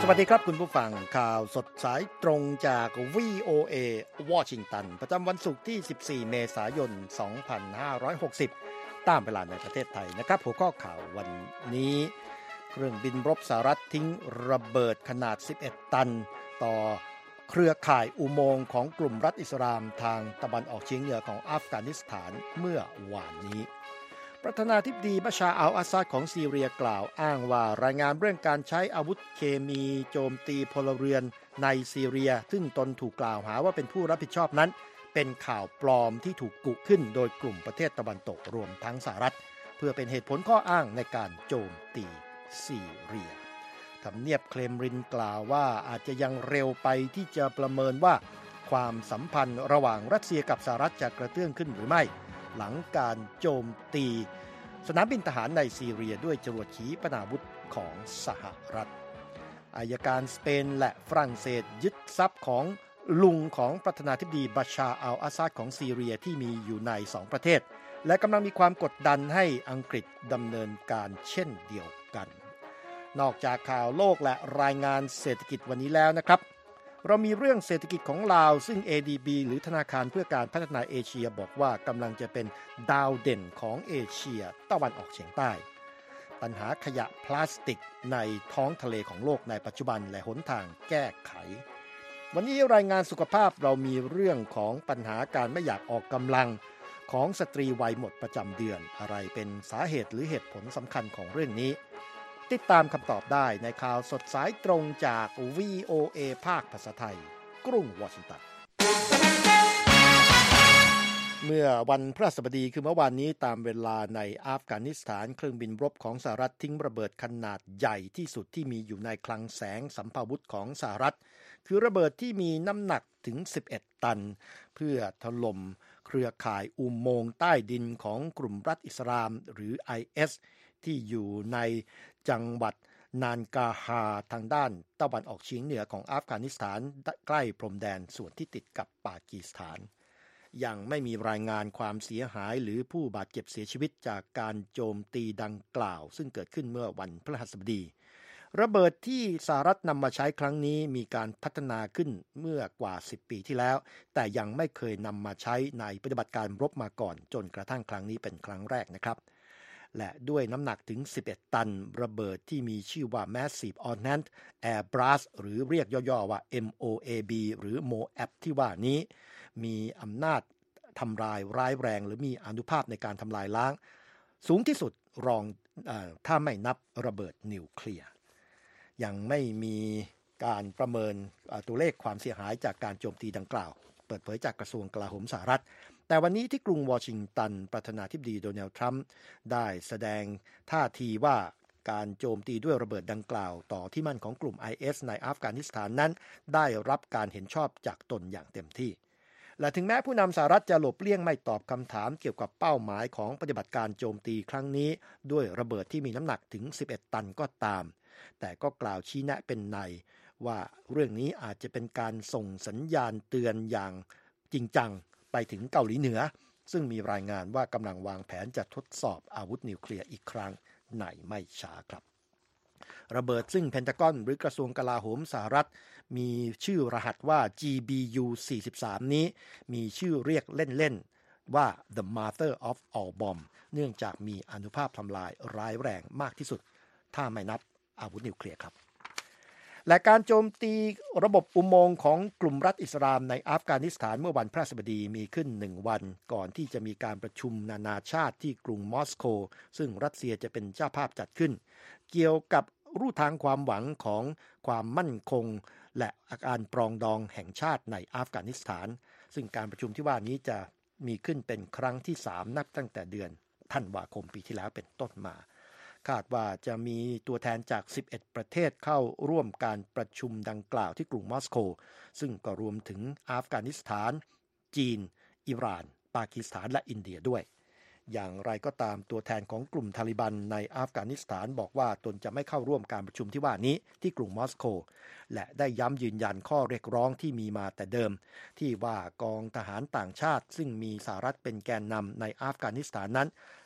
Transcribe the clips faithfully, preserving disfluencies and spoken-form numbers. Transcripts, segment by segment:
สวัสดีครับคุณผู้ฟังข่าวสดสายตรงจาก วี โอ เอ วอชิงตันประจำวันศุกร์ที่สิบสี่เมษายนสองพันห้าร้อยหกสิบตามเวลาในประเทศไทยนะครับหัวข้อข่าววันนี้เครื่องบินรบสหรัฐทิ้งระเบิดขนาดสิบเอ็ดตันต่อเครือข่ายอุโมงค์ของกลุ่มรัฐอิสลามทางตะวันออกเฉียงเหนือของอัฟกานิสถานเมื่อวานนี้ประธานาธิบดีบัชาร์ อัล อาซัดของซีเรียกล่าวอ้างว่ารายงานเรื่องการใช้อาวุธเคมีโจมตีพลเรือนในซีเรียซึ่งตนถูกกล่าวหาว่าเป็นผู้รับผิดชอบนั้นเป็นข่าวปลอมที่ถูกกุขึ้นโดยกลุ่มประเทศตะวันตกรวมทั้งสหรัฐเพื่อเป็นเหตุผลข้ออ้างในการโจมตีซีเรียทำเนียบเครมรินกล่าวว่าอาจจะยังเร็วไปที่จะประเมินว่าความสัมพันธ์ระหว่างรัสเซียกับสหรัฐจะกระเตื้องขึ้นหรือไม่หลังการโจมตีสนามบินทหารในซีเรียด้วยจรวดขีปนาวุธของสหรัฐอัยการสเปนและฝรั่งเศสยึดทรัพย์ของลุงของประธานาธิบดีบัชาร์ อัล อาซัดของซีเรียที่มีอยู่ในสองประเทศและกำลังมีความกดดันให้อังกฤษดำเนินการเช่นเดียวกันนอกจากข่าวโลกและรายงานเศรษฐกิจวันนี้แล้วนะครับเรามีเรื่องเศรษฐกิจของลาวซึ่ง เอ ดี บี หรือธนาคารเพื่อการพัฒนาเอเชียบอกว่ากำลังจะเป็นดาวเด่นของเอเชียตะวันออกเฉียงใต้ปัญหาขยะพลาสติกในท้องทะเลของโลกในปัจจุบันและหนทางแก้ไขวันนี้รายงานสุขภาพเรามีเรื่องของปัญหาการไม่อยากออกกำลังของสตรีวัยหมดประจำเดือนอะไรเป็นสาเหตุหรือเหตุผลสำคัญของเรื่องนี้ติดตามคำตอบได้ในข่าวสดสายตรงจาก วี โอ เอ ภาคภาษาไทยกรุงวอชิงตันเมื่อวันพฤหัสบดีคือเมื่อวานนี้ตามเวลาในอัฟกานิสถานเครื่องบินรบของสหรัฐทิ้งระเบิดขนาดใหญ่ที่สุดที่มีอยู่ในคลังแสงสัมภาวุธของสหรัฐคือระเบิดที่มีน้ำหนักถึงสิบเอ็ดตันเพื่อถล่มเครือข่ายอุโมงค์ใต้ดินของกลุ่มรัฐอิสลามหรือ ไอ เอส ที่อยู่ในจังหวัดนานกาฮาทางด้านตะวันออกเฉียงเหนือของอัฟกานิสถานใกล้พรมแดนส่วนที่ติดกับปากีสถานยังไม่มีรายงานความเสียหายหรือผู้บาดเจ็บเสียชีวิตจากการโจมตีดังกล่าวซึ่งเกิดขึ้นเมื่อวันพฤหัสบดีระเบิดที่สหรัฐนำมาใช้ครั้งนี้มีการพัฒนาขึ้นเมื่อกว่าสิบปีที่แล้วแต่ยังไม่เคยนำมาใช้ในปฏิบัติการรบมาก่อนจนกระทั่งครั้งนี้เป็นครั้งแรกนะครับและด้วยน้ำหนักถึงสิบเอ็ดตันระเบิดที่มีชื่อว่า Massive Ordnance Air Blast หรือเรียกย่อๆว่า เอ็ม โอ เอ บี หรือ โมแอป ที่ว่านี้มีอำนาจทำลายร้ายแรงหรือมีอานุภาพในการทำลายล้างสูงที่สุดรองเอ่อถ้าไม่นับระเบิดนิวเคลียร์ยังไม่มีการประเมินตัวเลขความเสียหายจากการโจมตีดังกล่าวเปิดเผยจากกระทรวงกลาโหมสหรัฐแต่วันนี้ที่กรุงวอชิงตันประธานาธิบดีโดนัลด์ทรัมป์ได้แสดงท่าทีว่าการโจมตีด้วยระเบิดดังกล่าวต่อที่มั่นของกลุ่ม ไอ เอส ในอัฟกานิสถานนั้นได้รับการเห็นชอบจากตนอย่างเต็มที่และถึงแม้ผู้นำสหรัฐจะหลบเลี่ยงไม่ตอบคำถามเกี่ยวกับเป้าหมายของปฏิบัติการโจมตีครั้งนี้ด้วยระเบิดที่มีน้ำหนักถึงสิบเอ็ดตันก็ตามแต่ก็กล่าวชี้แนะเป็นในว่าเรื่องนี้อาจจะเป็นการส่งสัญญาณเตือนอย่างจริงจังไปถึงเกาหลีเหนือซึ่งมีรายงานว่ากำลังวางแผนจะทดสอบอาวุธนิวเคลียร์อีกครั้งในไม่ช้าครับระเบิดซึ่งเพนทากอนหรือกระทรวงกลาโหมสหรัฐมีชื่อรหัสว่า จี บี ยู สี่สิบสาม นี้มีชื่อเรียกเล่นๆว่า The Mother of All Bomb เนื่องจากมีอานุภาพทำลายร้ายแรงมากที่สุดถ้าไม่นับอาวุธนิวเคลียร์ครับและการโจมตีระบบอุโมงค์ของกลุ่มรัฐอิสลามในอัฟกานิสถานเมื่อวันพฤหัสบดีมีขึ้นหนึ่งวันก่อนที่จะมีการประชุมนานาชาติที่กรุงมอสโกซึ่งรัสเซียจะเป็นเจ้าภาพจัดขึ้นเกี่ยวกับรูทางความหวังของความมั่นคงและการปรองดองแห่งชาติในอัฟกานิสถานซึ่งการประชุมที่ว่านี้จะมีขึ้นเป็นครั้งที่สามนับตั้งแต่เดือนธันวาคมปีที่แล้วเป็นต้นมาคาดว่าจะมีตัวแทนจากสิบเอ็ดประเทศเข้าร่วมการประชุมดังกล่าวที่กรุงมอสโกซึ่งก็รวมถึงอัฟกานิสถานจีนอิหร่านปากีสถานและอินเดียด้วยอย่างไรก็ตามตัวแทนของกลุ่มตาลิบันในอัฟกานิสถานบอกว่าตนจะไม่เข้าร่วมการประชุมที่ว่านี้ที่กรุงมอสโกและได้ย้ำยืนยันข้อเรียกร้องที่มีมาแต่เดิมที่ว่ากองทหารต่างชาติซึ่งมีสหรัฐเป็นแกนนำในอัฟกานิสถานนั้น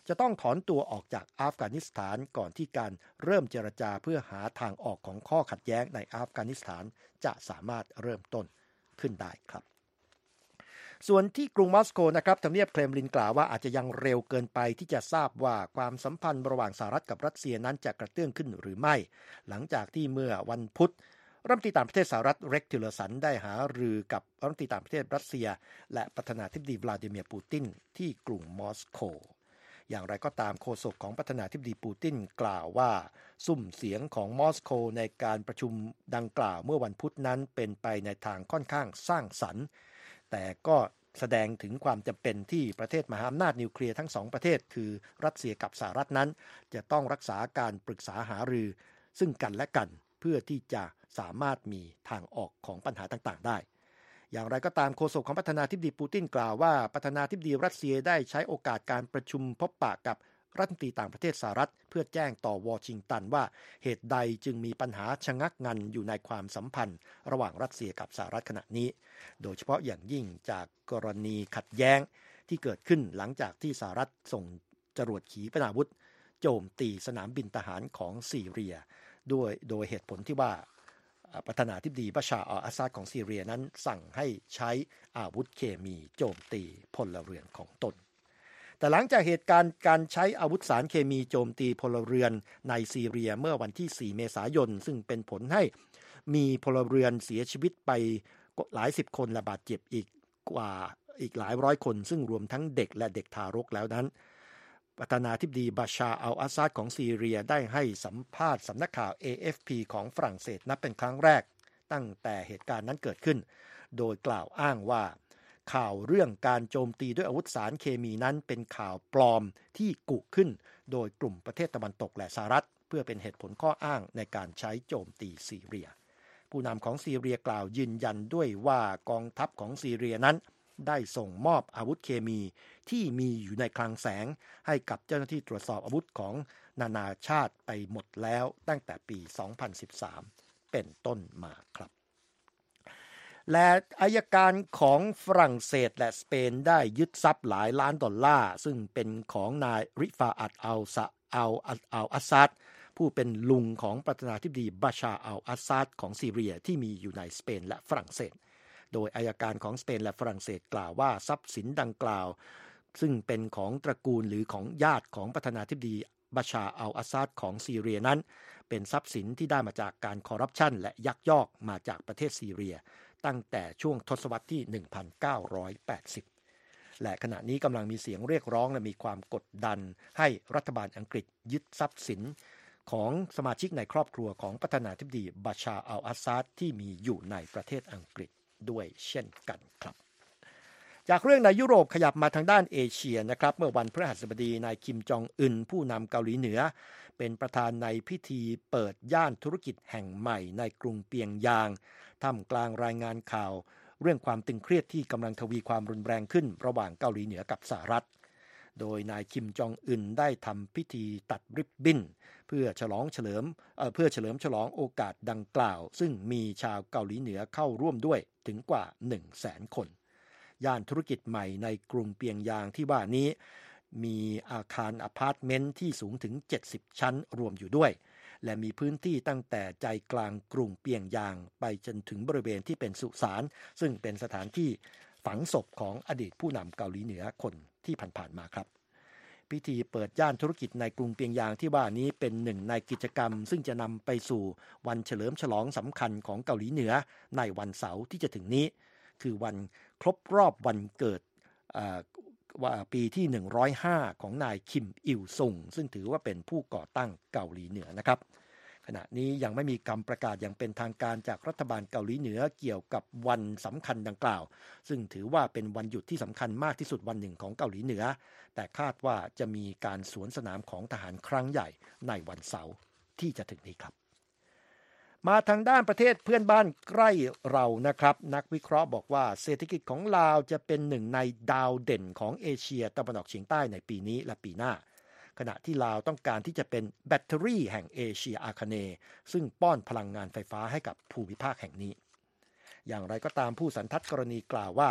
จะต้องถอนตัวออกจากอัฟกานิสถานก่อนที่การเริ่มเจรจาเพื่อหาทางออกของข้อขัดแย้งในอัฟกานิสถานจะสามารถเริ่มต้นขึ้นได้ครับส่วนที่กรุงมอสโกนะครับทำเนียบเครมลินกล่าวว่าอาจจะยังเร็วเกินไปที่จะทราบว่าความสัมพันธ์ระหว่างสหรัฐกับรัสเซียนั้นจะกระเตื้องขึ้นหรือไม่หลังจากที่เมื่อวันพุธรัฐมนตรีต่างประเทศสหรัฐเร็กทิลเลอร์สันได้หารือกับรัฐมนตรีต่างประเทศรัสเซียและประธานาธิบดีวลาดิเมียร์ปูตินที่กรุงมอสโกอย่างไรก็ตามโฆษกของประธานาธิบดีปูตินกล่าวว่าซุ้มเสียงของมอสโกในการประชุมดังกล่าวเมื่อวันพุธนั้นเป็นไปในทางค่อนข้างสร้างสรรค์แต่ก็แสดงถึงความจำเป็นที่ประเทศมหาอำนาจนิวเคลียร์ทั้งสองประเทศคือรัสเซียกับสหรัฐนั้นจะต้องรักษาการปรึกษาหารือซึ่งกันและกันเพื่อที่จะสามารถมีทางออกของปัญหาต่างๆได้อย่างไรก็ตามโฆษกของประธานาธิบดีปูตินกล่าวว่าประธานาธิบดีรัสเซียได้ใช้โอกาสการประชุมพบปะกับรัฐมนตรีต่างประเทศสหรัฐเพื่อแจ้งต่อวอชิงตันว่าเหตุใดจึงมีปัญหาชะงักงันอยู่ในความสัมพันธ์ระหว่างรัสเซียกับสหรัฐขณะนี้โดยเฉพาะอย่างยิ่งจากกรณีขัดแย้งที่เกิดขึ้นหลังจากที่สหรัฐส่งจรวดขีปนาวุธโจมตีสนามบินทหารของซีเรียด้วยโดยเหตุผลที่ว่าประธานาธิบดีบัชชาร์ อัล อาซาดของซีเรียนั้นสั่งให้ใช้อาวุธเคมีโจมตีพลเรือนของตนแต่หลังจากเหตุการณ์การใช้อาวุธสารเคมีโจมตีพลเรือนในซีเรียเมื่อวันที่สี่เมษายนซึ่งเป็นผลให้มีพลเรือนเสียชีวิตไปหลายสิบคนและบาดเจ็บอีกกว่าอีกหลายร้อยคนซึ่งรวมทั้งเด็กและเด็กทารกแล้วนั้นประธานาธิบดีบัชชาร์ อัล อาซาดของซีเรียได้ให้สัมภาษณ์สำนักข่าว เอ เอฟ พี ของฝรั่งเศสนับเป็นครั้งแรกตั้งแต่เหตุการณ์นั้นเกิดขึ้นโดยกล่าวอ้างว่าข่าวเรื่องการโจมตีด้วยอาวุธสารเคมีนั้นเป็นข่าวปลอมที่กุขึ้นโดยกลุ่มประเทศตะวันตกและสหรัฐเพื่อเป็นเหตุผลข้ออ้างในการใช้โจมตีซีเรียผู้นำของซีเรียกล่าวยืนยันด้วยว่ากองทัพของซีเรียนั้นได้ส่งมอบอาวุธเคมีที่มีอยู่ในคลังแสงให้กับเจ้าหน้าที่ตรวจสอบอาวุธของนานาชาติไปหมดแล้วตั้งแต่ปีสองพันสิบสามเป็นต้นมาครับและอัยการของฝรั่งเศสและสเปนได้ยึดทรัพย์หลายล้านดอลลาร์ซึ่งเป็นของนายริฟาอัตอัลซาอัลอัลอัสซาดผู้เป็นลุงของประธานาธิบดีบัชชาร์อัลอัสซาดของซีเรียที่มีอยู่ในสเปนและฝรั่งเศสโดยอัยการของสเปนและฝรั่งเศสกล่าวว่าทรัพย์สินดังกล่าวซึ่งเป็นของตระกูลหรือของญาติของประธานาธิบดีบัชชาร์อัลอัสซาดของซีเรียนั้นเป็นทรัพย์สินที่ได้มาจากการคอร์รัปชันและยักยอกมาจากประเทศซีเรียตั้งแต่ช่วงทศวรรษที่ หนึ่งพันเก้าร้อยแปดสิบ และขณะนี้กำลังมีเสียงเรียกร้องและมีความกดดันให้รัฐบาลอังกฤษยึดทรัพย์สินของสมาชิกในครอบครัวของประธานาธิบดีบัชชาร์ อัล อาซาดที่มีอยู่ในประเทศอังกฤษด้วยเช่นกันครับจากเรื่องในยุโรปขยับมาทางด้านเอเชียนะครับเมื่อวันพฤหัสบดีนายคิมจองอึนผู้นำเกาหลีเหนือเป็นประธานในพิธีเปิดย่านธุรกิจแห่งใหม่ในกรุงเปียงยางท่ามกลางรายงานข่าวเรื่องความตึงเครียดที่กำลังทวีความรุนแรงขึ้นระหว่างเกาหลีเหนือกับสหรัฐโดยนายคิมจองอึนได้ทำพิธีตัดริบบิ้นเพื่อฉลองเฉลิมเอ่อเพื่อเฉลิมฉลองโอกาสดังกล่าวซึ่งมีชาวเกาหลีเหนือเข้าร่วมด้วยถึงกว่า หนึ่งแสน คนย่านธุรกิจใหม่ในกรุงเปียงยางที่ว่านี้มีอาคารอพาร์ตเมนต์ที่สูงถึงเจ็ดสิบชั้นรวมอยู่ด้วยและมีพื้นที่ตั้งแต่ใจกลางกรุงเปียงยางไปจนถึงบริเวณที่เป็นสุสานซึ่งเป็นสถานที่ฝังศพของอดีตผู้นำเกาหลีเหนือคนที่ผ่านๆมาครับพิธีเปิดย่านธุรกิจในกรุงเปียงยางที่ว่านี้เป็นหนึ่งในกิจกรรมซึ่งจะนำไปสู่วันเฉลิมฉลองสำคัญของเกาหลีเหนือในวันเสาร์ที่จะถึงนี้คือวันครบรอบวันเกิดว่าปีที่หนึ่งร้อยห้าของนายคิมอิลซุงซึ่งถือว่าเป็นผู้ก่อตั้งเกาหลีเหนือนะครับขณะนี้ยังไม่มีคำประกาศอย่างเป็นทางการจากรัฐบาลเกาหลีเหนือเกี่ยวกับวันสำคัญดังกล่าวซึ่งถือว่าเป็นวันหยุดที่สำคัญมากที่สุดวันหนึ่งของเกาหลีเหนือแต่คาดว่าจะมีการสวนสนามของทหารครั้งใหญ่ในวันเสาร์ที่จะถึงนี้ครับมาทางด้านประเทศเพื่อนบ้านใกล้เรานะครับนักวิเคราะห์บอกว่าเศรษฐกิจของลาวจะเป็นหนึ่งในดาวเด่นของเอเชียตะวันออกเฉียงใต้ในปีนี้และปีหน้าขณะที่ลาวต้องการที่จะเป็นแบตเตอรี่แห่งเอเชียอาคเนย์ซึ่งป้อนพลังงานไฟฟ้าให้กับภูมิภาคแห่งนี้อย่างไรก็ตามผู้สันทัดกรณีกล่าวว่า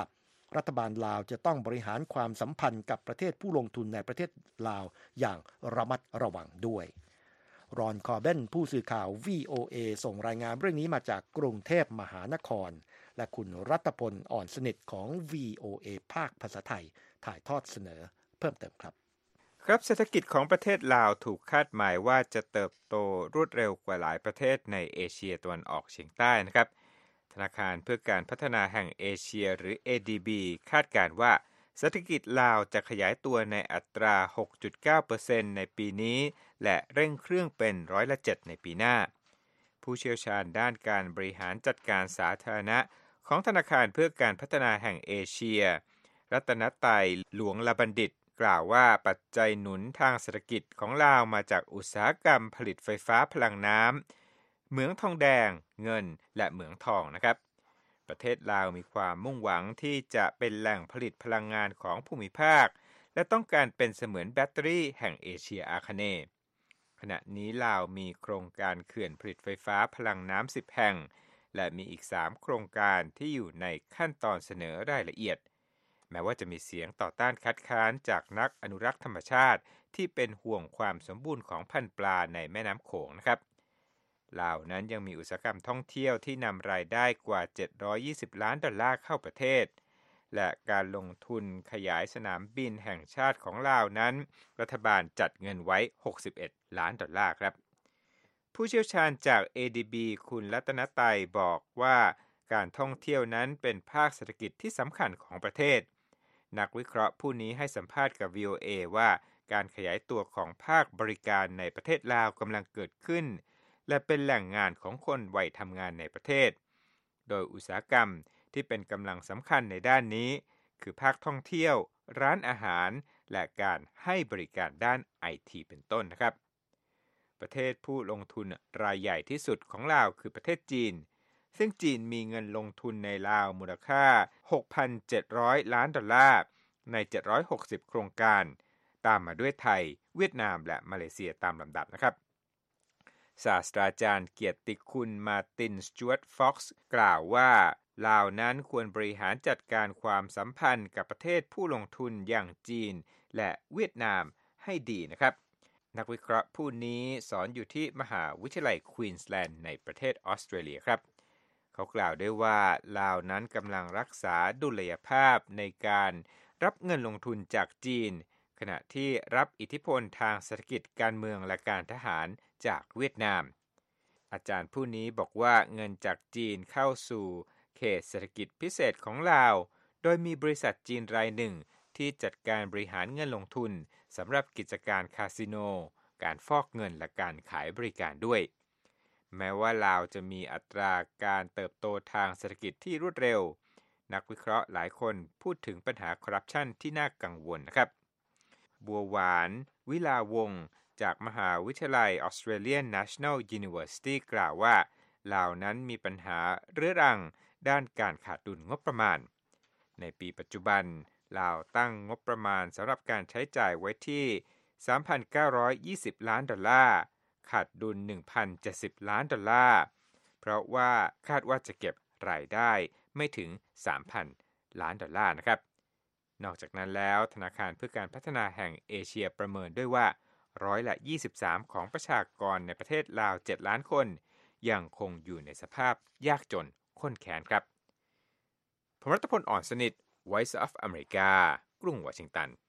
รัฐบาลลาวจะต้องบริหารความสัมพันธ์กับประเทศผู้ลงทุนในประเทศลาวอย่างระมัดระวังด้วยรอนคอร์เบนผู้สื่อข่าว วี โอ เอ ส่งรายงานเรื่องนี้มาจากกรุงเทพมหานครและคุณรัตพลอ่อนสนิทของ วี โอ เอ ภาคภาษาไทยถ่ายทอดเสนอเพิ่มเติมครับครับเศรษฐกิจของประเทศลาวถูกคาดหมายว่าจะเติบโตรวดเร็วกว่าหลายประเทศในเอเชียตะวันออกเฉียงใต้นะครับธนาคารเพื่อการพัฒนาแห่งเอเชียหรือ เอ ดี บี คาดการณ์ว่าเศรษฐกิจลาวจะขยายตัวในอัตรา หกจุดเก้าเปอร์เซ็นต์ ในปีนี้และเร่งเครื่องเป็นร้อยละเจ็ดในปีหน้าผู้เชี่ยวชาญด้านการบริหารจัดการสาธารณะของธนาคารเพื่อการพัฒนาแห่งเอเชียรัตนไตรหลวงลบัณฑิตกล่าวว่าปัจจัยหนุนทางเศรษฐกิจของลาวมาจากอุตสาหกรรมผลิตไฟฟ้าพลังน้ำเหมืองทองแดงเงินและเหมืองทองนะครับประเทศลาวมีความมุ่งหวังที่จะเป็นแหล่งผลิตพลังงานของภูมิภาคและต้องการเป็นเสมือนแบตเตอรี่แห่งเอเชียอาคเนย์ขณะนี้ลาวมีโครงการเขื่อนผลิตไฟฟ้าพลังน้ำสิบแห่งและมีอีกสามโครงการที่อยู่ในขั้นตอนเสนอรายละเอียดแม้ว่าจะมีเสียงต่อต้านคัดค้านจากนักอนุรักษ์ธรรมชาติที่เป็นห่วงความสมบูรณ์ของพันธุ์ปลาในแม่น้ำโขงนะครับลาวนั้นยังมีอุตสาหกรรมท่องเที่ยวที่นำรายได้กว่าเจ็ดร้อยยี่สิบล้านดอลลาร์เข้าประเทศและการลงทุนขยายสนามบินแห่งชาติของลาวนั้นรัฐบาลจัดเงินไว้หกสิบเอ็ดล้านดอลลาร์ครับผู้เชี่ยวชาญจาก เอ ดี บี คุณรัตนไตรบอกว่าการท่องเที่ยวนั้นเป็นภาคเศรษฐกิจที่สำคัญของประเทศนักวิเคราะห์ผู้นี้ให้สัมภาษณ์กับ วี โอ เอ ว่าการขยายตัวของภาคบริการในประเทศลาวกำลังเกิดขึ้นและเป็นแหล่งงานของคนวัยทำงานในประเทศโดยอุตสาหกรรมที่เป็นกำลังสำคัญในด้านนี้คือภาคท่องเที่ยวร้านอาหารและการให้บริการด้าน ไอ ที เป็นต้นนะครับประเทศผู้ลงทุนรายใหญ่ที่สุดของลาวคือประเทศจีนซึ่งจีนมีเงินลงทุนในลาวมูลค่า หกพันเจ็ดร้อย ล้านดอลลาร์ในเจ็ดร้อยหกสิบโครงการตามมาด้วยไทยเวียดนามและมาเลเซียตามลำดับนะครับศาสตราจารย์เกียรติคุณมาร์ตินสจ๊วตฟ็อกซ์กล่าวว่าลาวนั้นควรบริหารจัดการความสัมพันธ์กับประเทศผู้ลงทุนอย่างจีนและเวียดนามให้ดีนะครับนักวิเคราะห์ผู้นี้สอนอยู่ที่มหาวิทยาลัยควีนสแลนด์ในประเทศออสเตรเลียครับเขากล่าวด้วยว่าลาวนั้นกำลังรักษาดุลยภาพในการรับเงินลงทุนจากจีนขณะที่รับอิทธิพลทางเศรษฐกิจการเมืองและการทหารจากเวียดนามอาจารย์ผู้นี้บอกว่าเงินจากจีนเข้าสู่เขตเศรษฐกิจพิเศษของลาวโดยมีบริษัทจีนรายหนึ่งที่จัดการบริหารเงินลงทุนสำหรับกิจการคาสิโนการฟอกเงินและการขายบริการด้วยแม้ว่าลาวจะมีอัตราการเติบโตทางเศรษฐกิจที่รวดเร็วนักวิเคราะห์หลายคนพูดถึงปัญหาคอร์รัปชันที่น่ากังวลนะครับบัวหวานวิลาวงศ์จากมหาวิทยาลัย Australian National University กล่าวว่าลาวนั้นมีปัญหาเรื้อรังด้านการขาดดุลงบประมาณในปีปัจจุบันลาวตั้งงบประมาณสำหรับการใช้จ่ายไว้ที่ สามพันเก้าร้อยยี่สิบ ล้านดอลลาร์ขาดดุล หนึ่งพันเจ็ดสิบ ล้านดอลลาร์เพราะว่าคาดว่าจะเก็บรายได้ไม่ถึง สามพัน ล้านดอลลาร์นะครับนอกจากนั้นแล้วธนาคารเพื่อการพัฒนาแห่งเอเชียประเมินด้วยว่าร้อยละยี่สิบสามของประชากรในประเทศลาวเจ็ดล้านคนยังคงอยู่ในสภาพยากจนข้นแค้นครับผมรัตพลอ่อนสนิท Voice of America กรุงวอชิงตัน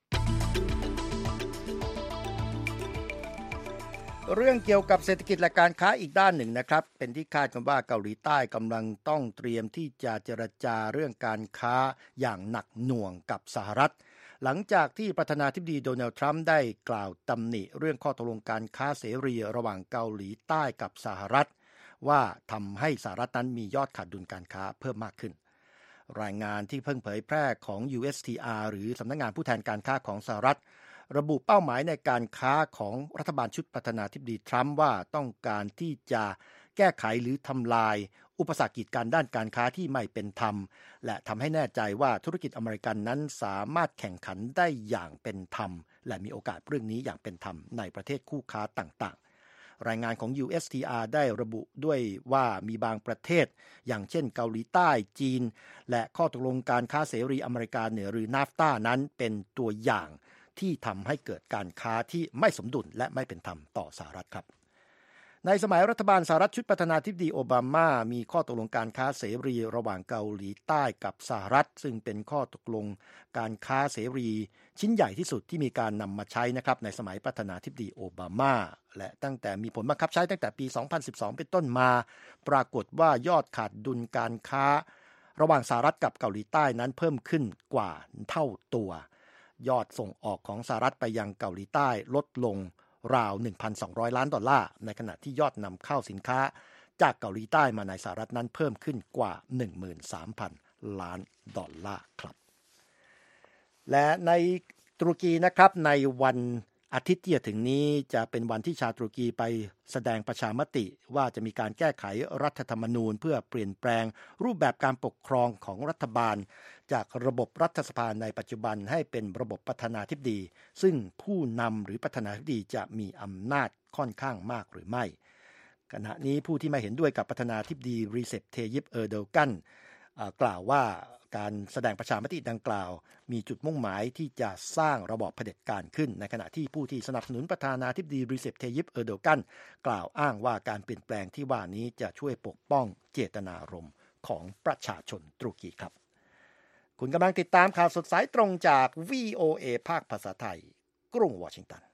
เรื่องเกี่ยวกับเศรษฐกิจและการค้าอีกด้านหนึ่งนะครับเป็นที่คาดกันว่าเกาหลีใต้กำลังต้องเตรียมที่จะเจรจาเรื่องการค้าอย่างหนักหน่วงกับสหรัฐหลังจากที่ประธานาธิบดีโดนัลด์ทรัมป์ได้กล่าวตำหนิเรื่องข้อตกลงการค้าเสรีระหว่างเกาหลีใต้กับสหรัฐว่าทำให้สหรัฐนั้นมียอดขาดดุลการค้าเพิ่มมากขึ้นรายงานที่เพิ่งเผยแพร่ของ ยู เอส ที อาร์ หรือสำนักงานผู้แทนการค้าของสหรัฐระบุเป้าหมายในการค้าของรัฐบาลชุดประธานาธิบดีทรัมป์ว่าต้องการที่จะแก้ไขหรือทำลายอุปสรรคกีดกันด้านการค้าที่ไม่เป็นธรรมและทำให้แน่ใจว่าธุรกิจอเมริกันนั้นสามารถแข่งขันได้อย่างเป็นธรรมและมีโอกาสเรื่องนี้อย่างเป็นธรรมในประเทศคู่ค้าต่างรายงานของ ยู เอส ที อาร์ ได้ระบุด้วยว่ามีบางประเทศอย่างเช่นเกาหลีใต้จีนและข้อตกลงการค้าเสรีอเมริกาเหนือหรือ นาฟตา นั้นเป็นตัวอย่างที่ทำให้เกิดการค้าที่ไม่สมดุลและไม่เป็นธรรมต่อสหรัฐครับในสมัยรัฐบาลสหรัฐชุดประธานาธิบดีโอบามามีข้อตกลงการค้าเสรีระหว่างเกาหลีใต้กับสหรัฐซึ่งเป็นข้อตกลงการค้าเสรีชิ้นใหญ่ที่สุดที่มีการนำมาใช้นะครับในสมัยประธานาธิบดีโอบามาและตั้งแต่มีผลบังคับใช้ตั้งแต่ปีสองพันสิบสองเป็นต้นมาปรากฏว่ายอดขาดดุลการค้าระหว่างสหรัฐกับเกาหลีใต้นั้นเพิ่มขึ้นกว่าเท่าตัวยอดส่งออกของสหรัฐไปยังเกาหลีใต้ลดลงราว หนึ่งพันสองร้อย ล้านดอลลาร์ในขณะที่ยอดนำเข้าสินค้าจากเกาหลีใต้มาในสหรัฐนั้นเพิ่มขึ้นกว่า หนึ่งหมื่นสามพัน ล้านดอลลาร์ครับและในตุรกีนะครับในวันอาทิตย์ที่จะถึงนี้จะเป็นวันที่ชาวตุรกีไปแสดงประชามติว่าจะมีการแก้ไขรัฐธรรมนูญเพื่อเปลี่ยนแปลงรูปแบบการปกครองของรัฐบาลจากระบบรัฐสภาในปัจจุบันให้เป็นระบบประธานาธิบดีซึ่งผู้นำหรือประธานาธิบดีจะมีอำนาจค่อนข้างมากหรือไม่ขณะนี้ผู้ที่ไม่เห็นด้วยกับประธานาธิบดีรีเซป เทยิป เออร์โดกันกล่าวว่าการแสดงประชามติดังกล่าวมีจุดมุ่งหมายที่จะสร้างระบอบเผด็จการขึ้นในขณะที่ผู้ที่สนับสนุนประธานาธิบดีรีเซป เทยิป เออร์โดกันกล่าวอ้างว่าการเปลี่ยนแปลงที่ว่านี้จะช่วยปกป้องเจตนารมณ์ของประชาชนตุรกีครับคุณกำลังติดตามข่าวสดสายตรงจาก วี โอ เอ ภาคภาษาไทยกรุงวอชิงตัน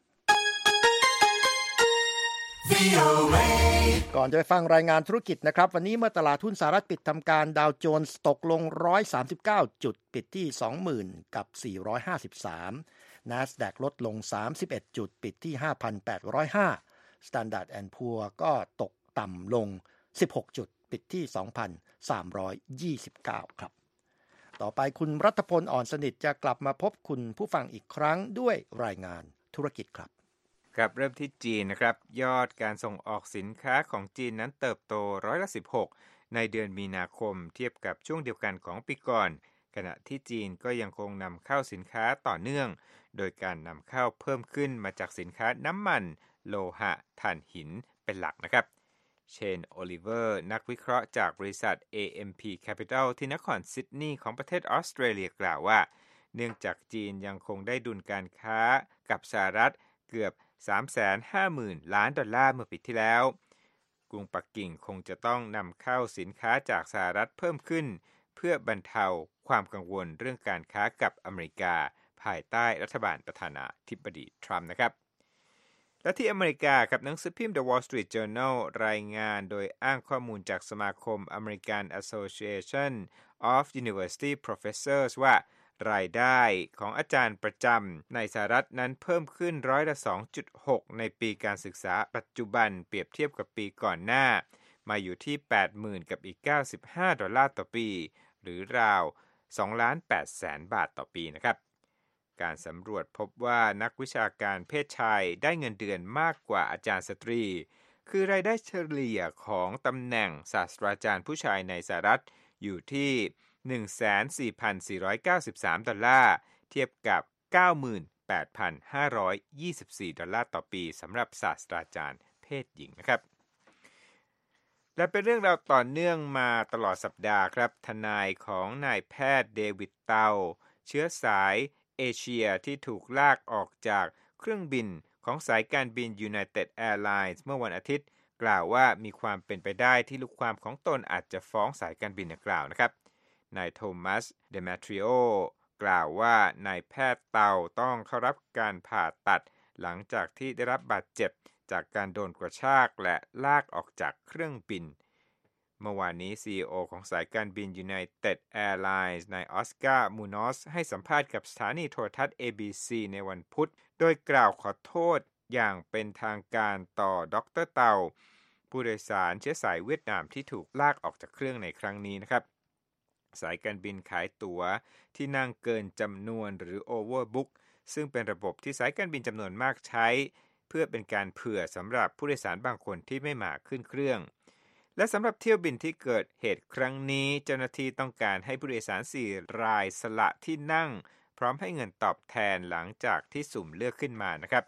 ก่อนจะไปฟังรายงานธุรกิจนะครับวันนี้เมื่อตลาดหุ้นสหรัฐปิดทำการดาวโจนส์ตกลงหนึ่งร้อยสามสิบเก้าจุดปิดที่ สองหมื่นสี่ร้อยห้าสิบสาม NASDAQ ลดลงสามสิบเอ็ดจุดปิดที่ ห้าพันแปดร้อยห้า Standard แอนด์ พูร์ ก็ตกต่ำลงสิบหกจุดปิดที่ สองพันสามร้อยยี่สิบเก้า ครับต่อไปคุณรัฐพลอ่อนสนิทจะกลับมาพบคุณผู้ฟังอีกครั้งด้วยรายงานธุรกิจครับกับเริ่มที่จีนนะครับยอดการส่งออกสินค้าของจีนนั้นเติบโตร้อยละสิบหกในเดือนมีนาคมเทียบกับช่วงเดียวกันของปีก่อนขณะที่จีนก็ยังคงนำเข้าสินค้าต่อเนื่องโดยการนำเข้าเพิ่มขึ้นมาจากสินค้าน้ำมันโลหะถ่านหินเป็นหลักนะครับเชนโอลิเวอร์นักวิเคราะห์จากบริษัท เอ เอ็ม พี Capital ที่นครซิดนีย์ของประเทศออสเตรเลียกล่าวว่าเนื่องจากจีนยังคงได้ดุลการค้ากับสหรัฐเกือบสามแสนห้าหมื่น ล้านดอลลาร์เมื่อปีที่แล้วกรุงปักกิ่งคงจะต้องนำเข้าสินค้าจากสหรัฐเพิ่มขึ้นเพื่อบรรเทาความกังวลเรื่องการค้ากับอเมริกาภายใต้รัฐบาลประธานาธิบดีทรัมป์นะครับและที่อเมริกากับหนังสือพิมพ์ The Wall Street Journal รายงานโดยอ้างข้อมูลจากสมาคม American Association of University Professors ว่ารายได้ของอาจารย์ประจำในสหรัฐนั้นเพิ่มขึ้นร้อยละ สองจุดหก ในปีการศึกษาปัจจุบันเปรียบเทียบกับปีก่อนหน้ามาอยู่ที่ แปดหมื่น กับอีกเก้าสิบห้าดอลลาร์ต่อปีหรือราว สองล้านแปดแสน บาทต่อปีนะครับการสำรวจพบว่านักวิชาการเพศชายได้เงินเดือนมากกว่าอาจารย์สตรีคือรายได้เฉลี่ยของตำแหน่งศาสตราจารย์ผู้ชายในสหรัฐอยู่ที่หนึ่งแสนสี่พันสี่ร้อยเก้าสิบสาม ดอลลาร์เทียบกับ เก้าหมื่นแปดพันห้าร้อยยี่สิบสี่ ดอลลาร์ต่อปีสำหรับศาสตราจารย์เพศหญิงนะครับและเป็นเรื่องราวต่อเนื่องมาตลอดสัปดาห์ครับทนายของนายแพทย์เดวิดเตาเชื้อสายเอเชียที่ถูกลากออกจากเครื่องบินของสายการบิน United Airlines เมื่อวันอาทิตย์กล่าวว่ามีความเป็นไปได้ที่ลูกความของตนอาจจะฟ้องสายการบินดังกล่าวนะครับนายโทมัสเดเมทริโอกล่าวว่านายแพทย์เตาต้องเข้ารับการผ่าตัดหลังจากที่ได้รับบาดเจ็บจากการโดนกระชากและลากออกจากเครื่องบินเมื่อวานนี้ ซี อี โอ ของสายการบิน United Airlines นายออสการ์มูนอสให้สัมภาษณ์กับสถานีโทรทัศน์ เอ บี ซี ในวันพุธโดยกล่าวขอโทษอย่างเป็นทางการต่อดร.เตาผู้โดยสารเชื้อสายเวียดนามที่ถูกลากออกจากเครื่องในครั้งนี้นะครับสายการบินขายตั๋วที่นั่งเกินจำนวนหรือ Overbook ซึ่งเป็นระบบที่สายการบินจำนวนมากใช้เพื่อเป็นการเผื่อสำหรับผู้โดยสารบางคนที่ไม่มาขึ้นเครื่องและสำหรับเที่ยวบินที่เกิดเหตุครั้งนี้เจ้าหน้าที่ต้องการให้ผู้โดยสารสี่รายสละที่นั่งพร้อมให้เงินตอบแทนหลังจากที่สุ่มเลือกขึ้นมานะครับ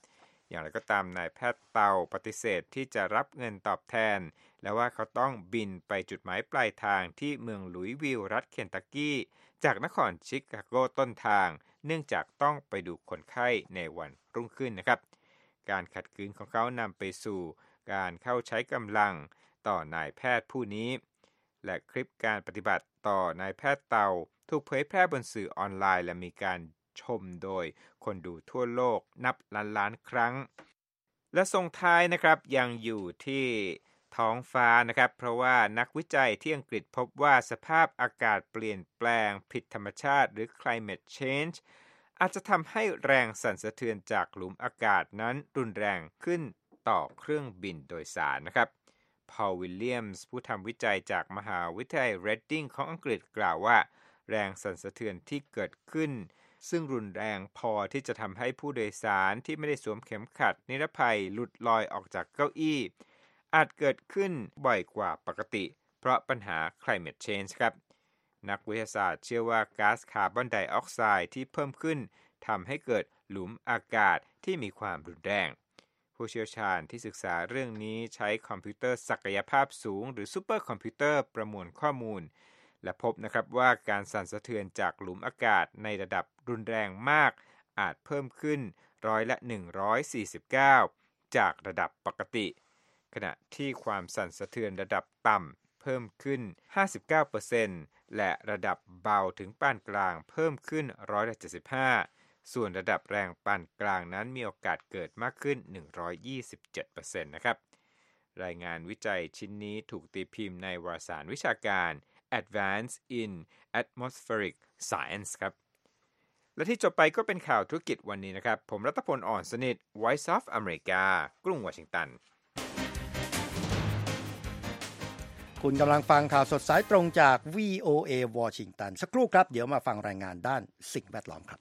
อย่างไรก็ตามนายแพทย์เตาปฏิเสธที่จะรับเงินตอบแทนและว่าเขาต้องบินไปจุดหมายปลายทางที่เมืองลุยวิลล์รัฐเคนตักกี้จากนครชิคาโกต้นทางเนื่องจากต้องไปดูคนไข้ในวันรุ่งขึ้นนะครับการขัดขืนของเขานำไปสู่การเข้าใช้กำลังต่อนายแพทย์ผู้นี้และคลิปการปฏิบัติต่อนายแพทย์เตาถูกเผยแพร่บนสื่อออนไลน์และมีการชมโดยคนดูทั่วโลกนับล้านล้านครั้งและส่งท้ายนะครับยังอยู่ที่ท้องฟ้านะครับเพราะว่านักวิจัยที่อังกฤษพบว่าสภาพอากาศเปลี่ยนแปลงผิดธรรมชาติหรือ climate change อาจจะทำให้แรงสั่นสะเทือนจากหลุมอากาศนั้นรุนแรงขึ้นต่อเครื่องบินโดยสารนะครับพอลวิลเลียมส์ผู้ทำวิจัยจากมหาวิทยาลัยเรดดิ้งของอังกฤษกล่าวว่าแรงสั่นสะเทือนที่เกิดขึ้นซึ่งรุนแรงพอที่จะทำให้ผู้โดยสารที่ไม่ได้สวมเข็มขัดนิรภัยหลุดลอยออกจากเก้าอี้อาจเกิดขึ้นบ่อยกว่าปกติเพราะปัญหา climate change ครับนักวิทยาศาสตร์เชื่อว่าก๊าซคาร์บอนไดออกไซด์ที่เพิ่มขึ้นทำให้เกิดหลุมอากาศที่มีความรุนแรงผู้เชี่ยวชาญที่ศึกษาเรื่องนี้ใช้คอมพิวเตอร์ศักยภาพสูงหรือซูเปอร์คอมพิวเตอร์ประมวลข้อมูลและพบนะครับว่าการสั่นสะเทือนจากหลุมอากาศในระดับรุนแรงมากอาจเพิ่มขึ้นร้อยละหนึ่งร้อยสี่สิบเก้าจากระดับปกติขณะที่ความสั่นสะเทือนระดับต่ำเพิ่มขึ้น ห้าสิบเก้าเปอร์เซ็นต์ และระดับเบาถึงปานกลางเพิ่มขึ้นร้อยละเจ็ดสิบห้าส่วนระดับแรงปานกลางนั้นมีโอกาสเกิดมากขึ้น หนึ่งร้อยยี่สิบเจ็ดเปอร์เซ็นต์ นะครับรายงานวิจัยชิ้นนี้ถูกตีพิมพ์ในวารสารวิชาการ Advance in Atmospheric Science ครับและที่จบไปก็เป็นข่าวธุรกิจวันนี้นะครับผมรัตพล อ่อนสนิท Voice of America กรุงวอชิงตันคุณกำลังฟังข่าวสดสายตรงจาก วี โอ เอ วอชิงตันสักครู่ครับเดี๋ยวมาฟังรายงานด้านสิ่งแวดล้อมครับ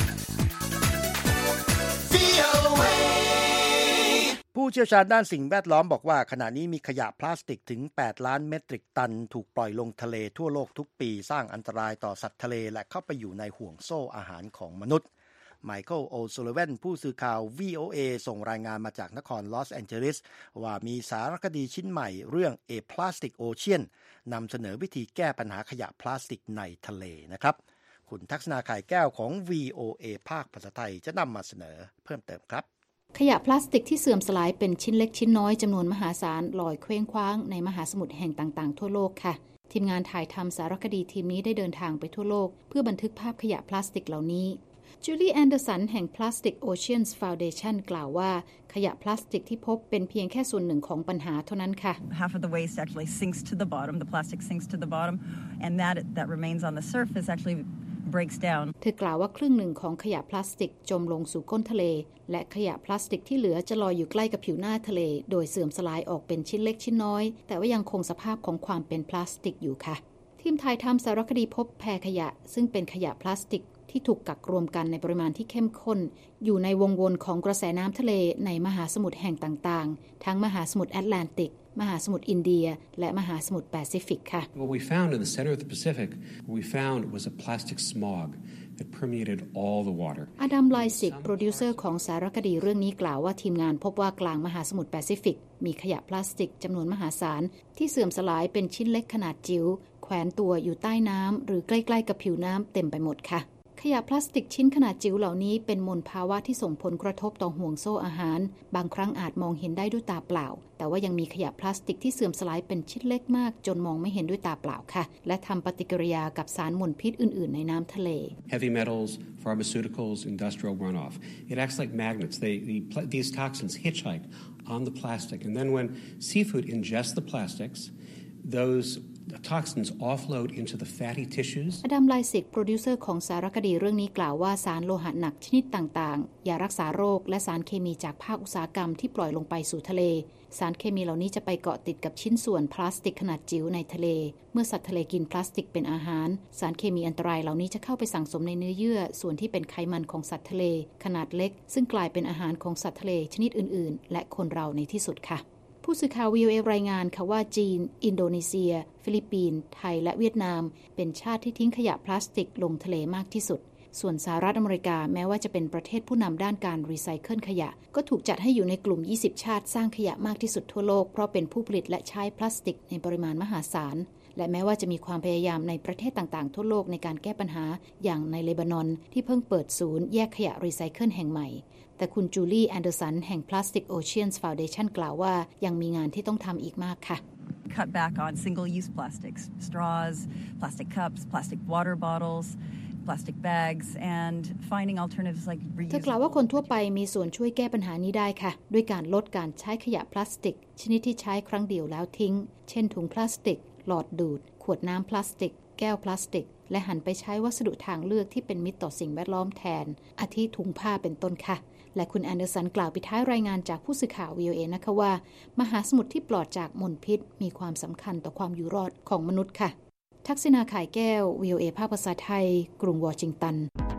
ผู้เชี่ยวชาญด้านสิ่งแวดล้อมบอกว่าขณะนี้มีขยะพลาสติกถึงแปดล้านเมตริกตันถูกปล่อยลงทะเลทั่วโลกทุกปีสร้างอันตรายต่อสัตว์ทะเลและเข้าไปอยู่ในห่วงโซ่อาหารของมนุษย์ไมเคิล โอซูลิเวนผู้สื่อข่าว วี โอ เอ ส่งรายงานมาจากนครลอสแอนเจลิสว่ามีสารคดีชิ้นใหม่เรื่อง A Plastic Ocean นำเสนอวิธีแก้ปัญหาขยะพลาสติกในทะเลนะครับคุณทักษณาไข่แก้วของ วี โอ เอ ภาคภาษาไทยจะนำมาเสนอเพิ่มเติมครับขยะพลาสติกที่เสื่อมสลายเป็นชิ้นเล็กชิ้นน้อยจำนวนมหาศาลลอยเคว้งคว้างในมหาสมุทรแห่งต่างๆทั่วโลกค่ะทีมงานถ่ายทำสารคดีทีมนี้ได้เดินทางไปทั่วโลกเพื่อบันทึกภาพขยะพลาสติกเหล่านี้จูลี่แอนเดอร์สันแห่ง Plastic Oceans Foundation กล่าวว่าขยะพลาสติกที่พบเป็นเพียงแค่ส่วนหนึ่งของปัญหาเท่านั้นค่ะ Half of the waste actually sinks to the bottom. The plastic sinks to the bottom, and that that remains on the surface actually breaks down. เธอกล่าวว่าครึ่งหนึ่งของขยะพลาสติกจมลงสู่ก้นทะเลและขยะพลาสติกที่เหลือจะลอยอยู่ใกล้กับผิวหน้าทะเลโดยเสื่อมสลายออกเป็นชิ้นเล็กชิ้นน้อยแต่ว่ายังคงสภาพของความเป็นพลาสติกอยู่ค่ะทีมถ่ายทำสารคดีพบแพขยะซึ่งเป็นขยะพลาสติกที่ถูกกักรวมกันในปริมาณที่เข้มข้นอยู่ในวงวนของกระแสน้ำทะเลในมหาสมุทรแห่งต่างๆทั้งมหาสมุทรแอตแลนติกมหาสมุทรอินเดียและมหาสมุทรแปซิฟิกค่ะ What we found in the center of the Pacific, what we found was a plastic smog that permeated all the water. อดัม ไลซิกโปรดิวเซอร์ของสารคดีเรื่องนี้กล่าวว่าทีมงานพบว่ากลางมหาสมุทรแปซิฟิกมีขยะพลาสติกจำนวนมหาศาลที่เสื่อมสลายเป็นชิ้นเล็กขนาดจิ๋วแขวนตัวอยู่ใต้น้ำหรือใกล้ๆกับผิวน้ำเต็มไปหมดค่ะขยะพลาสติกชิ้นขนาดจิ๋วเหล่านี้เป็นมลภาวะที่ส่งผลกระทบต่อห่วงโซ่อาหารบางครั้งอาจมองเห็นได้ด้วยตาเปล่าแต่ว่ายังมีขยะพลาสติกที่เสื่อมสลายเป็นชิ้นเล็กมากจนมองไม่เห็นด้วยตาเปล่าค่ะและทำปฏิกิริยากับสารมลพิษอื่นๆในน้ำทะเล Heavy metals, pharmaceuticals, industrial runoff. It acts like magnets. They, the, these toxins hitchhike on the plastic, and then when seafood ingests the plastics, those The toxins offload into the fatty tissues. อดัม ไลซิกโปรดิวเซอร์ของสารคดีเรื่องนี้กล่าวว่าสารโลหะหนักชนิดต่างๆยารักษาโรคและสารเคมีจากภาคอุตสาหกรรมที่ปล่อยลงไปสู่ทะเลสารเคมีเหล่านี้จะไปเกาะติดกับชิ้นส่วนพลาสติกขนาดจิ๋วในทะเลเมื่อสัตว์ทะเลกินพลาสติกเป็นอาหารสารเคมีอันตรายเหล่านี้จะเข้าไปสั่งสมในเนื้อเยื่อส่วนที่เป็นไขมันของสัตว์ทะเลขนาดเล็กซึ่งกลายเป็นอาหารของสัตว์ทะเลชนิดอื่นๆและคนเราในที่สุดค่ะผู้สื่อข่าว วี โอ เอ รายงานค่ะว่าจีนอินโดนีเซียฟิลิปปินส์ไทยและเวียดนามเป็นชาติที่ทิ้งขยะพลาสติกลงทะเลมากที่สุดส่วนสหรัฐอเมริกาแม้ว่าจะเป็นประเทศผู้นำด้านการรีไซเคิลขยะก็ถูกจัดให้อยู่ในกลุ่มยี่สิบชาติสร้างขยะมากที่สุดทั่วโลกเพราะเป็นผู้ผลิตและใช้พลาสติกในปริมาณมหาศาลและแม้ว่าจะมีความพยายามในประเทศต่างๆทั่วโลกในการแก้ปัญหาอย่างในเลบานอนที่เพิ่งเปิดศูนย์แยกขยะรีไซเคิลแห่งใหม่แต่คุณจูลี่แอนเดอร์สันแห่ง Plastic Oceans Foundation กล่าวว่ายังมีงานที่ต้องทำอีกมากค่ะ Cut back on single-use plastics, straws, plastic cups, plastic water bottles, plastic bags, and finding alternatives like reusable. เธอกล่าวว่าคนทั่วไปมีส่วนช่วยแก้ปัญหานี้ได้ค่ะด้วยการลดการใช้ขยะพลาสติกชนิดที่ใช้ครั้งเดียวแล้วทิ้งเช่นถุงพลาสติกหลอดดูดขวดน้ำพลาสติกแก้วพลาสติกและหันไปใช้วัสดุทางเลือกที่เป็นมิตรต่อสิ่งแวดล้อมแทนอาทิถุงผ้าเป็นต้นค่ะและคุณแอนเดอร์สันกล่าวปิดท้ายรายงานจากผู้สื่อข่าว วี โอ เอ นะคะว่ามหาสมุทรที่ปลอดจากมลพิษมีความสำคัญต่อความอยู่รอดของมนุษย์ค่ะทักษิณาข่ายแก้ว วี โอ เอ ภาคภาษาไทยกรุงวอชิงตัน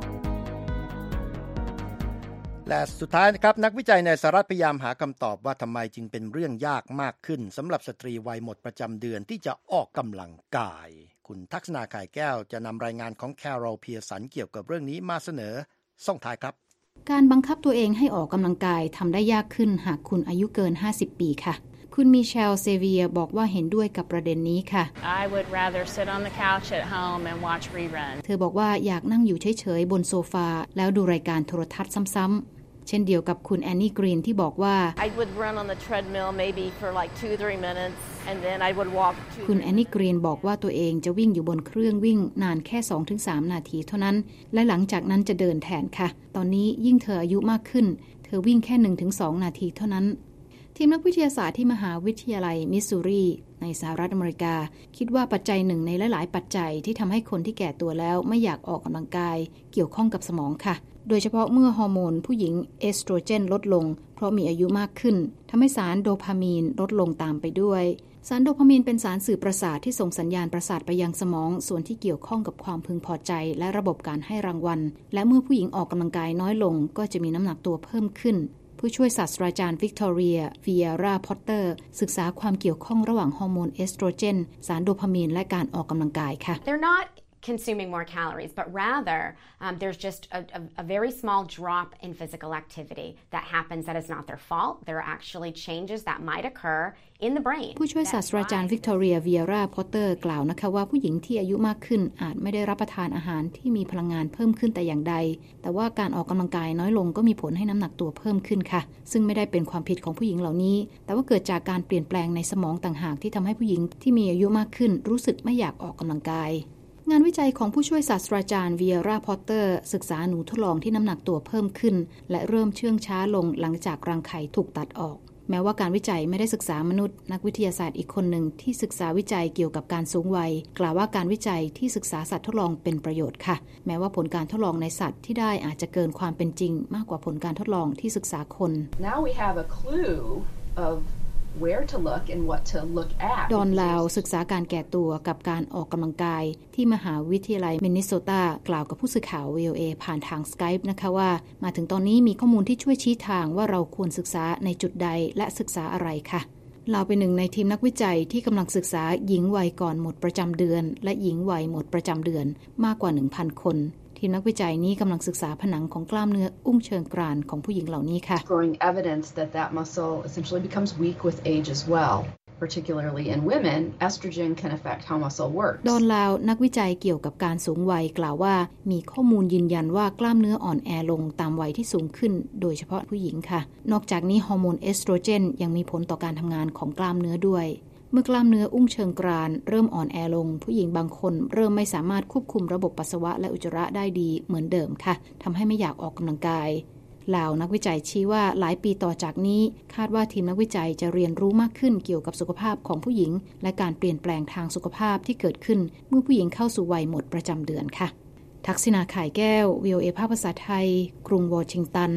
และสุดท้ายนะครับนักวิจัยในสหรัฐพยายามหาคำตอบว่าทำไมจึงเป็นเรื่องยากมากขึ้นสำหรับสตรีวัยหมดประจำเดือนที่จะออกกำลังกายคุณทักษณาข่ายแก้วจะนำรายงานของแคโรล เพียร์สันเกี่ยวกับเรื่องนี้มาเสนอส่งท้ายครับการบังคับตัวเองให้ออกกำลังกายทำได้ยากขึ้นหากคุณอายุเกินห้าสิบปีค่ะคุณมิเชลเซเวียบอกว่าเห็นด้วยกับประเด็นนี้ค่ะ I would rather sit on the couch at home and watch reruns เธอบอกว่าอยากนั่งอยู่เฉยๆบนโซฟาแล้วดูรายการโทรทัศน์ซ้ำๆเช่นเดียวกับคุณแอนนี่กรีนที่บอกว่า I would run on the treadmill maybe for like two to three minutes and then I would walk คุณแอนนี่กรีนบอกว่าตัวเองจะวิ่งอยู่บนเครื่องวิ่งนานแค่ สองถึงสาม นาทีเท่านั้นและหลังจากนั้นจะเดินแทนค่ะตอนนี้ยิ่งเธออายุมากขึ้นเธอวิ่งแค่ หนึ่งถึงสอง นาทีเท่านั้นทีมนักวิทยาศาสตร์ที่มหาวิทยาลัยมิสซูรีในสหรัฐอเมริกาคิดว่าปัจจัยหนึ่งในหลายๆปัจจัยที่ทำให้คนที่แก่ตัวแล้วไม่อยากออกกำลังกายเกี่ยวข้องกับสมองค่ะโดยเฉพาะเมื่อฮอร์โมนผู้หญิงเอสโตรเจนลดลงเพราะมีอายุมากขึ้นทำให้สารโดพามีนลดลงตามไปด้วยสารโดพามีนเป็นสารสื่อประสาทที่ส่งสัญญาณประสาทไปยังสมองส่วนที่เกี่ยวข้องกับความพึงพอใจและระบบการให้รางวัลและเมื่อผู้หญิงออกกำลังกายน้อยลงก็จะมีน้ำหนักตัวเพิ่มขึ้นผู้ช่วยศาสตราจารย์วิกตอเรียวิเอราพอตเตอร์ศึกษาความเกี่ยวข้องระหว่างฮอร์โมนเอสโตรเจนสารโดพามีนและการออกกำลังกายค่ะ They're not consuming more calories, but rather um, there's just a, a, a very small drop in physical activity that happens that is not their fault. There are actually changes that might occur in the brain. ผู้ช่วยศาสตราจารย์วิกตอเรียวิเอราพอตเตอร์กล่าวนะคะว่าผู้หญิงที่อายุมากขึ้นอาจไม่ได้รับประทานอาหารที่มีพลังงานเพิ่มขึ้นแต่อย่างใดแต่ว่าการออกกำลังกายน้อยลงก็มีผลให้น้ำหนักตัวเพิ่มขึ้นค่ะซึ่งไม่ได้เป็นความผิดของผู้หญิงเหล่านี้แต่ว่าเกิดจากการเปลี่ยนแปลงในสมองต่างหากที่ทำให้ผู้หญิงที่มีอายุมากขึ้นรู้สึกไม่อยากออกกำลังกายงานวิจัยของผู้ช่วยศาสตราจารย์วิเอราพอตเตอร์ศึกษาหนูทดลองที่น้ำหนักตัวเพิ่มขึ้นและเริ่มเชื่องช้าลงหลังจากรังไข่ถูกตัดออกแม้ว่าการวิจัยไม่ได้ศึกษามนุษย์นักวิทยาศาสตร์อีกคนหนึ่งที่ศึกษาวิจัยเกี่ยวกับการสูงวัยกล่าวว่าการวิจัยที่ศึกษาสัตว์ทดลองเป็นประโยชน์ค่ะแม้ว่าผลการทดลองในสัตว์ที่ได้อาจจะเกินความเป็นจริงมากกว่าผลการทดลองที่ศึกษาคน Now we have a clue of where to look and what to look at ดอนลาวศึกษาการแก่ตัวกับการออกกำลังกายที่มหาวิทยาลัยมินนิโซตากล่าวกับผู้สื่อข่าว วี โอ เอ ผ่านทาง Skype นะคะว่ามาถึงตอนนี้มีข้อมูลที่ช่วยชี้ทางว่าเราควรศึกษาในจุดใดและศึกษาอะไรค่ะลาวเป็นหนึ่งในทีมนักวิจัยที่กำลังศึกษาหญิงวัยก่อนหมดประจำเดือนและหญิงวัยหมดประจำเดือนมากกว่า หนึ่งพัน คนทีมนักวิจัยนี้กำลังศึกษาผนังของกล้ามเนื้ออุ้งเชิงกรานของผู้หญิงเหล่านี้ค่ะ Growing evidence that that muscle essentially becomes weak with age as well. Particularly in women, estrogen can affect how muscle works. ดอนลาวนักวิจัยเกี่ยวกับการสูงวัยกล่าวว่ามีข้อมูลยืนยันว่ากล้ามเนื้ออ่อนแอลงตามวัยที่สูงขึ้นโดยเฉพาะผู้หญิงค่ะนอกจากนี้ฮอร์โมนเอสโตรเจนยังมีผลต่อการทำงานของกล้ามเนื้อด้วยเมื่อกล้ามเนื้ออุ้งเชิงกรานเริ่มอ่อนแอลงผู้หญิงบางคนเริ่มไม่สามารถควบคุมระบบปัสสาวะและอุจจาระได้ดีเหมือนเดิมค่ะทำให้ไม่อยากออกกำลังกายลาวนักวิจัยชี้ว่าหลายปีต่อจากนี้คาดว่าทีมนักวิจัยจะเรียนรู้มากขึ้นเกี่ยวกับสุขภาพของผู้หญิงและการเปลี่ยนแปลงทางสุขภาพที่เกิดขึ้นเมื่อผู้หญิงเข้าสู่วัยหมดประจำเดือนค่ะทักษิณาข่ายแก้ว วี โอ เอ ภาคภาษาไทยกรุงวอชิงตัน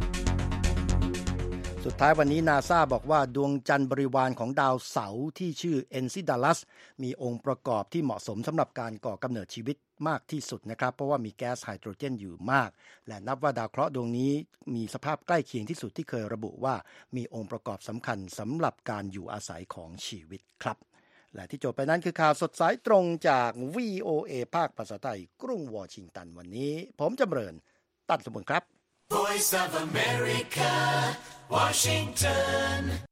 สุดท้ายวันนี้นาซาบอกว่าดวงจันทร์บริวารของดาวเสาร์ที่ชื่อเอนซิดัลัสมีองค์ประกอบที่เหมาะสมสำหรับการก่อกำเนิดชีวิตมากที่สุดนะครับเพราะว่ามีแก๊สไฮโดรเจนอยู่มากและนับว่าดาวเคราะห์ดวงนี้มีสภาพใกล้เคียงที่สุดที่เคยระบุว่ามีองค์ประกอบสำคัญสำหรับการอยู่อาศัยของชีวิตครับและที่จบไปนั้นคือข่าวสดสายตรงจาก วี โอ เอ ภาคภาษาไทยกรุงวอชิงตันวันนี้ผมจำเริญตั้นสมบูรณ์ครับ Voice of America, Washington